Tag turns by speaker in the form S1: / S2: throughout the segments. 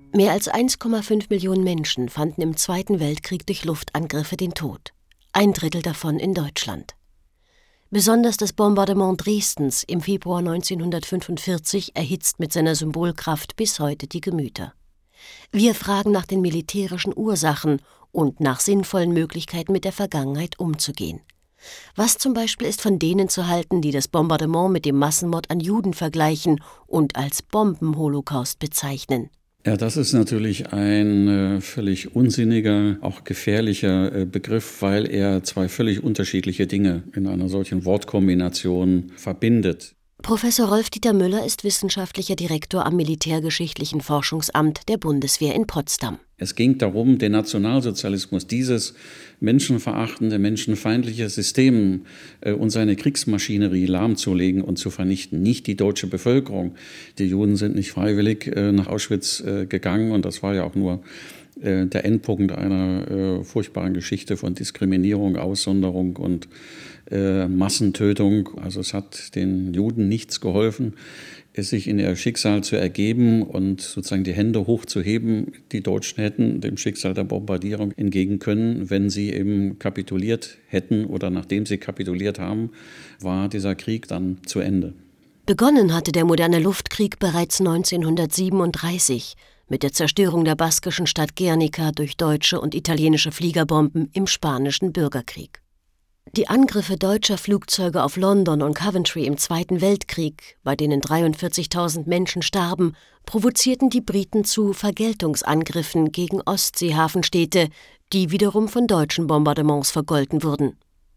S1: Mehr als 1,5 Millionen Menschen fanden im Zweiten Weltkrieg durch Luftangriffe den Tod. 1/3 davon in Deutschland. Besonders das Bombardement Dresdens im Februar 1945 erhitzt mit seiner Symbolkraft bis heute die Gemüter. Wir fragen nach den militärischen Ursachen und nach sinnvollen Möglichkeiten, mit der Vergangenheit umzugehen. Was zum Beispiel ist von denen zu halten, die das Bombardement mit dem Massenmord an Juden vergleichen und als Bombenholocaust bezeichnen?
S2: Ja, das ist natürlich ein völlig unsinniger, auch gefährlicher Begriff, weil er zwei völlig unterschiedliche Dinge in einer solchen Wortkombination verbindet.
S1: Professor Rolf-Dieter Müller ist wissenschaftlicher Direktor am Militärgeschichtlichen Forschungsamt der Bundeswehr in Potsdam.
S2: Es ging darum, den Nationalsozialismus, dieses menschenverachtende, menschenfeindliche System und seine Kriegsmaschinerie lahmzulegen und zu vernichten. Nicht die deutsche Bevölkerung. Die Juden sind nicht freiwillig nach Auschwitz gegangen und das war ja auch nur der Endpunkt einer furchtbaren Geschichte von Diskriminierung, Aussonderung und Massentötung. Also es hat den Juden nichts geholfen, es sich in ihr Schicksal zu ergeben und sozusagen die Hände hochzuheben. Die Deutschen hätten dem Schicksal der Bombardierung entgegen können, wenn sie eben kapituliert hätten oder nachdem sie kapituliert haben, war dieser Krieg dann zu Ende.
S1: Begonnen hatte der moderne Luftkrieg bereits 1937 mit der Zerstörung der baskischen Stadt Guernica durch deutsche und italienische Fliegerbomben im Spanischen Bürgerkrieg. Die Angriffe deutscher Flugzeuge auf London und Coventry im Zweiten Weltkrieg, bei denen 43.000 Menschen starben, provozierten die Briten zu Vergeltungsangriffen gegen Ostseehafenstädte, die wiederum von deutschen Bombardements vergolten wurden.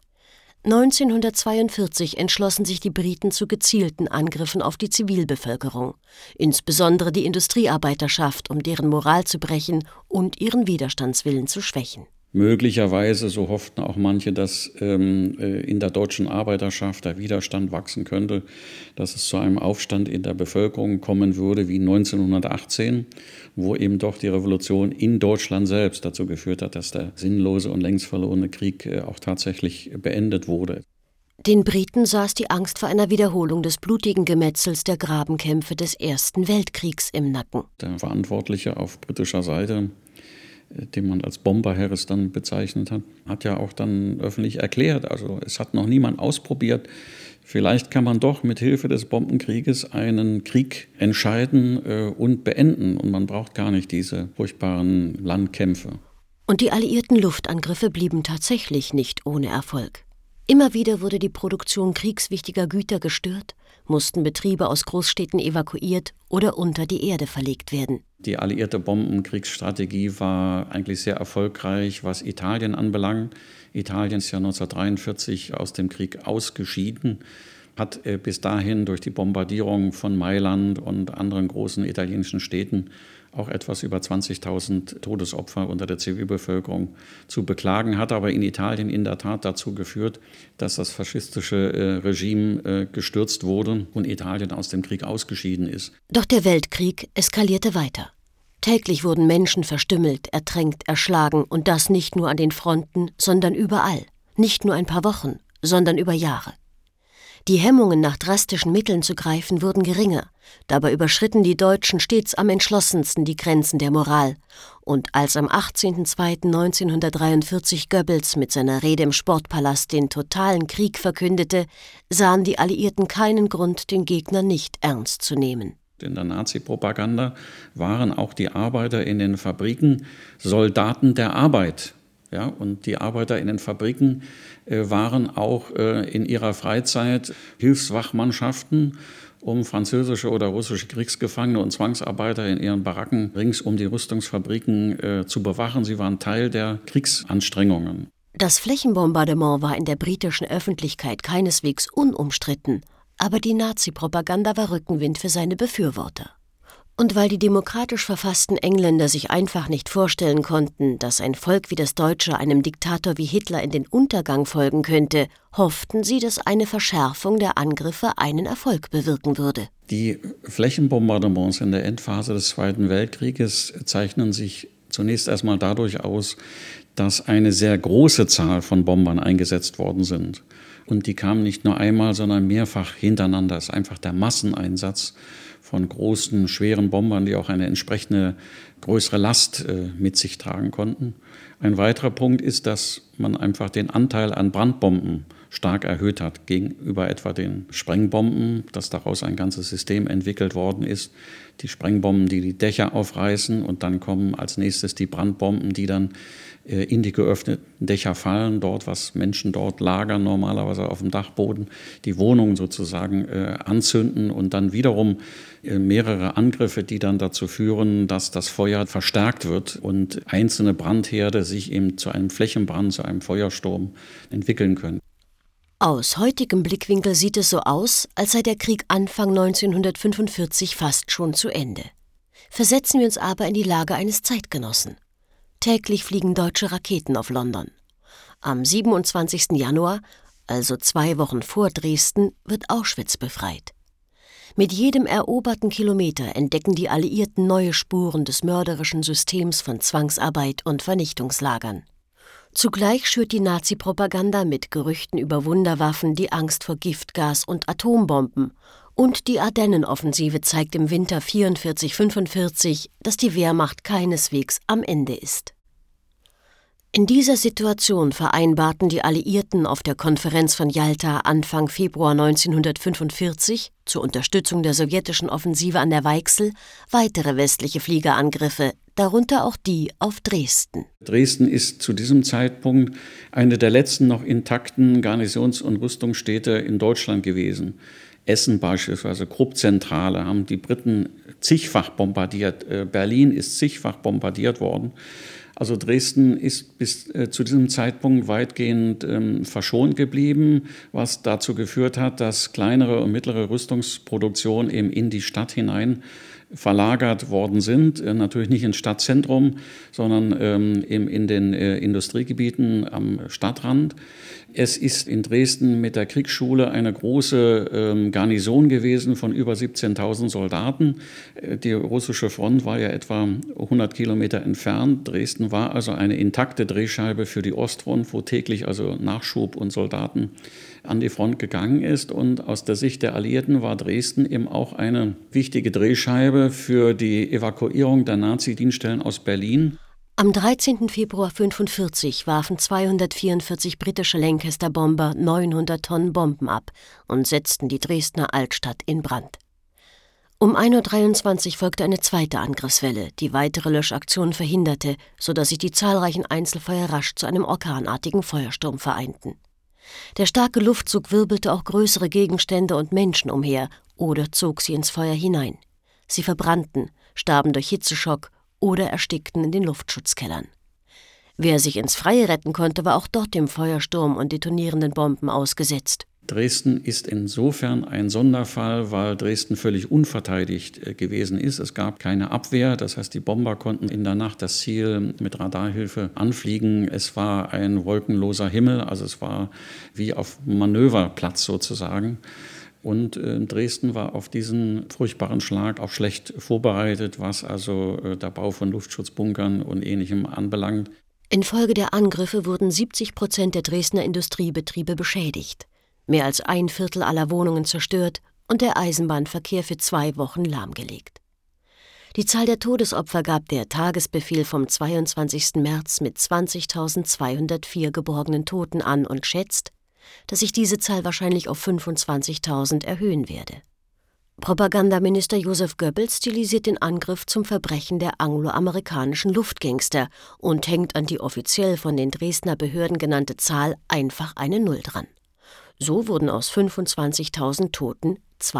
S1: 1942 entschlossen sich die Briten zu gezielten Angriffen auf die Zivilbevölkerung, insbesondere die Industriearbeiterschaft, um deren Moral zu brechen und ihren Widerstandswillen zu schwächen.
S2: Möglicherweise, so hofften auch manche, dass in der deutschen Arbeiterschaft der Widerstand wachsen könnte, dass es zu einem Aufstand in der Bevölkerung kommen würde wie 1918, wo eben doch die Revolution in Deutschland selbst dazu geführt hat, dass der sinnlose und längst verlorene Krieg auch tatsächlich beendet wurde.
S1: Den Briten saß die Angst vor einer Wiederholung des blutigen Gemetzels der Grabenkämpfe des Ersten Weltkriegs im Nacken.
S2: Der Verantwortliche auf britischer Seite, den man als Bomber-Harris dann bezeichnet hat ja auch dann öffentlich erklärt, also es hat noch niemand ausprobiert, vielleicht kann man doch mit Hilfe des Bombenkrieges einen Krieg entscheiden und beenden und man braucht gar nicht diese furchtbaren Landkämpfe.
S1: Und die alliierten Luftangriffe blieben tatsächlich nicht ohne Erfolg. Immer wieder wurde die Produktion kriegswichtiger Güter gestört, mussten Betriebe aus Großstädten evakuiert oder unter die Erde verlegt werden.
S2: Die alliierte Bombenkriegsstrategie war eigentlich sehr erfolgreich, was Italien anbelangt. Italien ist ja 1943 aus dem Krieg ausgeschieden, hat bis dahin durch die Bombardierung von Mailand und anderen großen italienischen Städten auch etwas über 20.000 Todesopfer unter der Zivilbevölkerung zu beklagen, hat aber in Italien in der Tat dazu geführt, dass das faschistische Regime gestürzt wurde und Italien aus dem Krieg ausgeschieden ist.
S1: Doch der Weltkrieg eskalierte weiter. Täglich wurden Menschen verstümmelt, ertränkt, erschlagen und das nicht nur an den Fronten, sondern überall. Nicht nur ein paar Wochen, sondern über Jahre. Die Hemmungen, nach drastischen Mitteln zu greifen, wurden geringer. Dabei überschritten die Deutschen stets am entschlossensten die Grenzen der Moral. Und als am 18.02.1943 Goebbels mit seiner Rede im Sportpalast den totalen Krieg verkündete, sahen die Alliierten keinen Grund, den Gegner nicht ernst zu nehmen.
S2: In der Nazi-Propaganda waren auch die Arbeiter in den Fabriken Soldaten der Arbeit. Ja, und die Arbeiter in den Fabriken waren auch in ihrer Freizeit Hilfswachmannschaften, um französische oder russische Kriegsgefangene und Zwangsarbeiter in ihren Baracken rings um die Rüstungsfabriken zu bewachen. Sie waren Teil der Kriegsanstrengungen.
S1: Das Flächenbombardement war in der britischen Öffentlichkeit keineswegs unumstritten, aber die Nazi-Propaganda war Rückenwind für seine Befürworter. Und weil die demokratisch verfassten Engländer sich einfach nicht vorstellen konnten, dass ein Volk wie das Deutsche einem Diktator wie Hitler in den Untergang folgen könnte, hofften sie, dass eine Verschärfung der Angriffe einen Erfolg bewirken würde.
S2: Die Flächenbombardements in der Endphase des Zweiten Weltkrieges zeichnen sich zunächst erstmal dadurch aus, dass eine sehr große Zahl von Bombern eingesetzt worden sind. Und die kamen nicht nur einmal, sondern mehrfach hintereinander. Das ist einfach der Masseneinsatz von großen, schweren Bombern, die auch eine entsprechende größere Last mit sich tragen konnten. Ein weiterer Punkt ist, dass man einfach den Anteil an Brandbomben stark erhöht hat gegenüber etwa den Sprengbomben, dass daraus ein ganzes System entwickelt worden ist. Die Sprengbomben, die die Dächer aufreißen, und dann kommen als nächstes die Brandbomben, die dann in die geöffneten Dächer fallen, dort, was Menschen dort lagern, normalerweise auf dem Dachboden, die Wohnungen sozusagen anzünden und dann wiederum mehrere Angriffe, die dann dazu führen, dass das Feuer verstärkt wird und einzelne Brandherde sich eben zu einem Flächenbrand, zu einem Feuersturm entwickeln können.
S1: Aus heutigem Blickwinkel sieht es so aus, als sei der Krieg Anfang 1945 fast schon zu Ende. Versetzen wir uns aber in die Lage eines Zeitgenossen. Täglich fliegen deutsche Raketen auf London. Am 27. Januar, also 2 Wochen vor Dresden, wird Auschwitz befreit. Mit jedem eroberten Kilometer entdecken die Alliierten neue Spuren des mörderischen Systems von Zwangsarbeit und Vernichtungslagern. Zugleich schürt die Nazi-Propaganda mit Gerüchten über Wunderwaffen die Angst vor Giftgas und Atombomben. Und die Ardennenoffensive zeigt im Winter 1944-45, dass die Wehrmacht keineswegs am Ende ist. In dieser Situation vereinbarten die Alliierten auf der Konferenz von Jalta Anfang Februar 1945 zur Unterstützung der sowjetischen Offensive an der Weichsel weitere westliche Fliegerangriffe, darunter auch die auf Dresden.
S2: Dresden ist zu diesem Zeitpunkt eine der letzten noch intakten Garnisons- und Rüstungsstädte in Deutschland gewesen. Essen beispielsweise, Kruppzentrale, haben die Briten zigfach bombardiert. Berlin ist zigfach bombardiert worden. Also Dresden ist bis zu diesem Zeitpunkt weitgehend verschont geblieben, was dazu geführt hat, dass kleinere und mittlere Rüstungsproduktion eben in die Stadt hinein verlagert worden sind. Natürlich nicht ins Stadtzentrum, sondern eben in den Industriegebieten am Stadtrand. Es ist in Dresden mit der Kriegsschule eine große Garnison gewesen von über 17.000 Soldaten. Die russische Front war ja etwa 100 Kilometer entfernt. Dresden war also eine intakte Drehscheibe für die Ostfront, wo täglich also Nachschub und Soldaten an die Front gegangen ist. Und aus der Sicht der Alliierten war Dresden eben auch eine wichtige Drehscheibe für die Evakuierung der Nazi-Dienststellen aus Berlin.
S1: Am 13. Februar 1945 warfen 244 britische Lancaster-Bomber 900 Tonnen Bomben ab und setzten die Dresdner Altstadt in Brand. Um 1:23 Uhr folgte eine zweite Angriffswelle, die weitere Löschaktionen verhinderte, sodass sich die zahlreichen Einzelfeuer rasch zu einem orkanartigen Feuersturm vereinten. Der starke Luftzug wirbelte auch größere Gegenstände und Menschen umher oder zog sie ins Feuer hinein. Sie verbrannten, starben durch Hitzeschock oder erstickten in den Luftschutzkellern. Wer sich ins Freie retten konnte, war auch dort dem Feuersturm und detonierenden Bomben ausgesetzt.
S2: Dresden ist insofern ein Sonderfall, weil Dresden völlig unverteidigt gewesen ist. Es gab keine Abwehr, das heißt, die Bomber konnten in der Nacht das Ziel mit Radarhilfe anfliegen. Es war ein wolkenloser Himmel, also es war wie auf Manöverplatz sozusagen. Und Dresden war auf diesen furchtbaren Schlag auch schlecht vorbereitet, was also der Bau von Luftschutzbunkern und Ähnlichem anbelangt.
S1: Infolge der Angriffe wurden 70% der Dresdner Industriebetriebe beschädigt, mehr als 1/4 aller Wohnungen zerstört und der Eisenbahnverkehr für 2 Wochen lahmgelegt. Die Zahl der Todesopfer gab der Tagesbefehl vom 22. März mit 20.204 geborgenen Toten an und schätzt, dass sich diese Zahl wahrscheinlich auf 25.000 erhöhen werde. Propagandaminister Joseph Goebbels stilisiert den Angriff zum Verbrechen der angloamerikanischen Luftgangster und hängt an die offiziell von den Dresdner Behörden genannte Zahl einfach eine Null dran. So wurden aus 25.000 Toten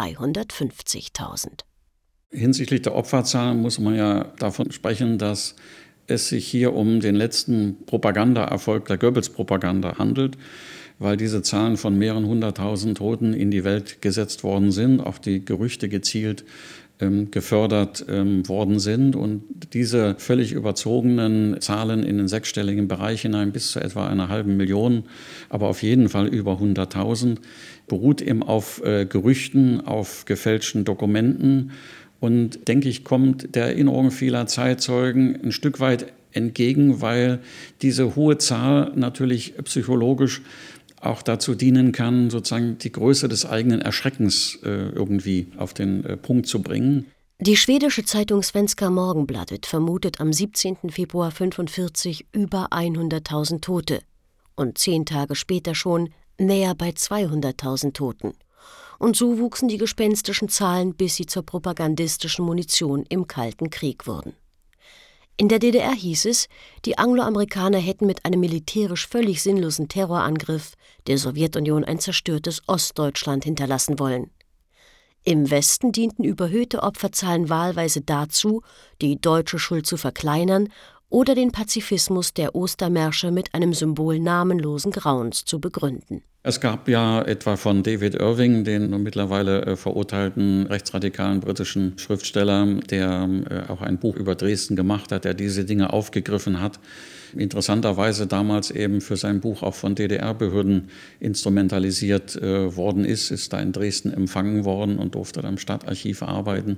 S1: 250.000.
S2: Hinsichtlich der Opferzahlen muss man ja davon sprechen, dass es sich hier um den letzten Propagandaerfolg der Goebbels-Propaganda handelt, weil diese Zahlen von mehreren 100.000 Toten in die Welt gesetzt worden sind, auf die Gerüchte gezielt gefördert worden sind. Und diese völlig überzogenen Zahlen in den sechsstelligen Bereich hinein bis zu etwa 500.000, aber auf jeden Fall über 100.000, beruht eben auf Gerüchten, auf gefälschten Dokumenten. Und, denke ich, kommt der Erinnerung vieler Zeitzeugen ein Stück weit entgegen, weil diese hohe Zahl natürlich psychologisch auch dazu dienen kann, sozusagen die Größe des eigenen Erschreckens irgendwie auf den Punkt zu bringen.
S1: Die schwedische Zeitung Svenska Morgenbladet vermutet am 17. Februar 1945 über 100.000 Tote und 10 Tage später schon näher bei 200.000 Toten. Und so wuchsen die gespenstischen Zahlen, bis sie zur propagandistischen Munition im Kalten Krieg wurden. In der DDR hieß es, die Angloamerikaner hätten mit einem militärisch völlig sinnlosen Terrorangriff der Sowjetunion ein zerstörtes Ostdeutschland hinterlassen wollen. Im Westen dienten überhöhte Opferzahlen wahlweise dazu, die deutsche Schuld zu verkleinern oder den Pazifismus der Ostermärsche mit einem Symbol namenlosen Grauens zu begründen.
S2: Es gab ja etwa von David Irving, den mittlerweile verurteilten rechtsradikalen britischen Schriftsteller, der auch ein Buch über Dresden gemacht hat, der diese Dinge aufgegriffen hat. Interessanterweise damals eben für sein Buch auch von DDR-Behörden instrumentalisiert worden ist da in Dresden empfangen worden und durfte dann im Stadtarchiv arbeiten.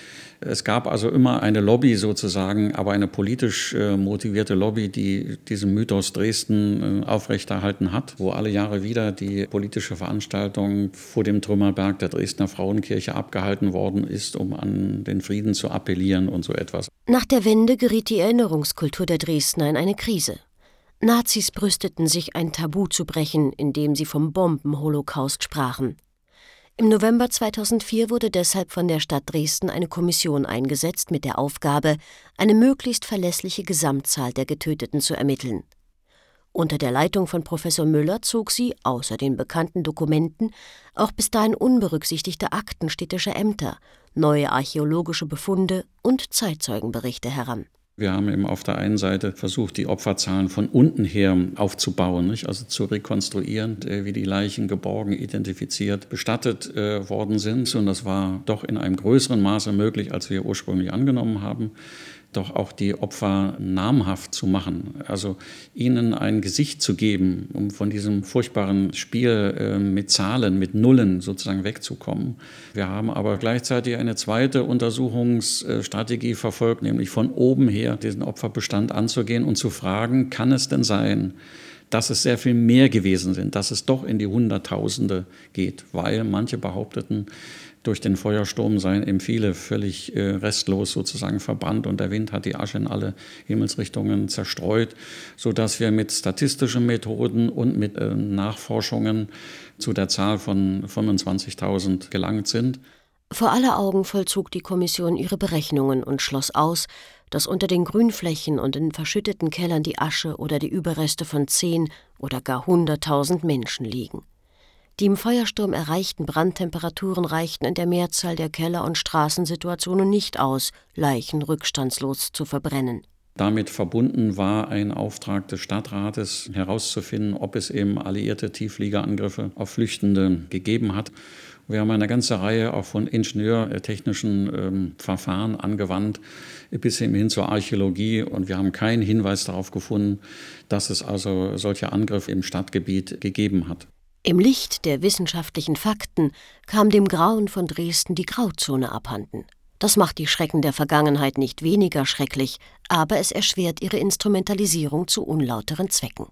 S2: Es gab also immer eine Lobby sozusagen, aber eine politisch motivierte Lobby, die diesen Mythos Dresden aufrechterhalten hat, wo alle Jahre wieder die politische Veranstaltung vor dem Trümmerberg der Dresdner Frauenkirche abgehalten worden ist, um an den Frieden zu appellieren und so etwas.
S1: Nach der Wende geriet die Erinnerungskultur der Dresdner in eine Krise. Nazis brüsteten sich, ein Tabu zu brechen, indem sie vom Bombenholocaust sprachen. Im November 2004 wurde deshalb von der Stadt Dresden eine Kommission eingesetzt mit der Aufgabe, eine möglichst verlässliche Gesamtzahl der Getöteten zu ermitteln. Unter der Leitung von Professor Müller zog sie, außer den bekannten Dokumenten, auch bis dahin unberücksichtigte Akten städtischer Ämter, neue archäologische Befunde und Zeitzeugenberichte heran.
S2: Wir haben eben auf der einen Seite versucht, die Opferzahlen von unten her aufzubauen, nicht? Also zu rekonstruieren, wie die Leichen geborgen, identifiziert, bestattet worden sind. Und das war doch in einem größeren Maße möglich, als wir ursprünglich angenommen haben, doch auch die Opfer namhaft zu machen, also ihnen ein Gesicht zu geben, um von diesem furchtbaren Spiel mit Zahlen, mit Nullen sozusagen wegzukommen. Wir haben aber gleichzeitig eine zweite Untersuchungsstrategie verfolgt, nämlich von oben her diesen Opferbestand anzugehen und zu fragen, kann es denn sein, dass es sehr viel mehr gewesen sind, dass es doch in die Hunderttausende geht, weil manche behaupteten, durch den Feuersturm seien eben viele völlig restlos sozusagen verbrannt und der Wind hat die Asche in alle Himmelsrichtungen zerstreut, sodass wir mit statistischen Methoden und mit Nachforschungen zu der Zahl von 25.000 gelangt sind.
S1: Vor aller Augen vollzog die Kommission ihre Berechnungen und schloss aus, dass unter den Grünflächen und in verschütteten Kellern die Asche oder die Überreste von 10 oder gar 100.000 Menschen liegen. Die im Feuersturm erreichten Brandtemperaturen reichten in der Mehrzahl der Keller- und Straßensituationen nicht aus, Leichen rückstandslos zu verbrennen.
S2: Damit verbunden war ein Auftrag des Stadtrates herauszufinden, ob es eben alliierte Tieffliegerangriffe auf Flüchtende gegeben hat. Wir haben eine ganze Reihe auch von ingenieurtechnischen Verfahren angewandt, bis hin zur Archäologie. Und wir haben keinen Hinweis darauf gefunden, dass es also solche Angriffe im Stadtgebiet gegeben hat.
S1: Im Licht der wissenschaftlichen Fakten kam dem Grauen von Dresden die Grauzone abhanden. Das macht die Schrecken der Vergangenheit nicht weniger schrecklich, aber es erschwert ihre Instrumentalisierung zu unlauteren Zwecken.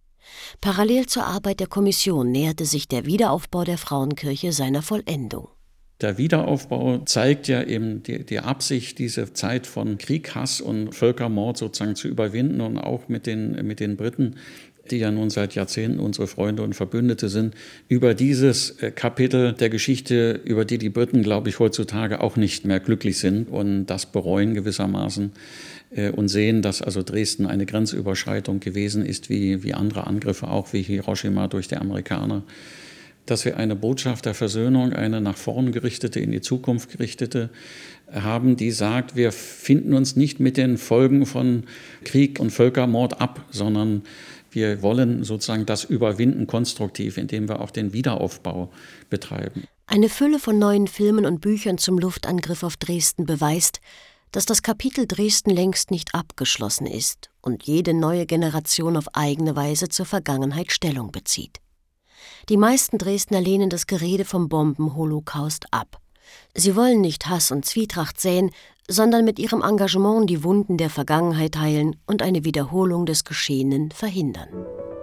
S1: Parallel zur Arbeit der Kommission näherte sich der Wiederaufbau der Frauenkirche seiner Vollendung.
S2: Der Wiederaufbau zeigt ja eben die Absicht, diese Zeit von Krieg, Hass und Völkermord sozusagen zu überwinden und auch mit den Briten, die ja nun seit Jahrzehnten unsere Freunde und Verbündete sind, über dieses Kapitel der Geschichte, über die Briten, glaube ich, heutzutage auch nicht mehr glücklich sind und das bereuen gewissermaßen und sehen, dass also Dresden eine Grenzüberschreitung gewesen ist, wie andere Angriffe, auch wie Hiroshima durch die Amerikaner. Dass wir eine Botschaft der Versöhnung, eine nach vorn gerichtete, in die Zukunft gerichtete haben, die sagt, wir finden uns nicht mit den Folgen von Krieg und Völkermord ab, sondern wir wollen sozusagen das überwinden konstruktiv, indem wir auch den Wiederaufbau betreiben.
S1: Eine Fülle von neuen Filmen und Büchern zum Luftangriff auf Dresden beweist, dass das Kapitel Dresden längst nicht abgeschlossen ist und jede neue Generation auf eigene Weise zur Vergangenheit Stellung bezieht. Die meisten Dresdner lehnen das Gerede vom Bombenholocaust ab. Sie wollen nicht Hass und Zwietracht säen, sondern mit ihrem Engagement die Wunden der Vergangenheit heilen und eine Wiederholung des Geschehenen verhindern.